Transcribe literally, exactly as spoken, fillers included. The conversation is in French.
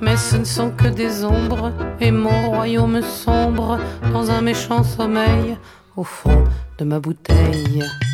mais ce ne sont que des ombres, et mon royaume sombre dans un méchant sommeil au fond de ma bouteille.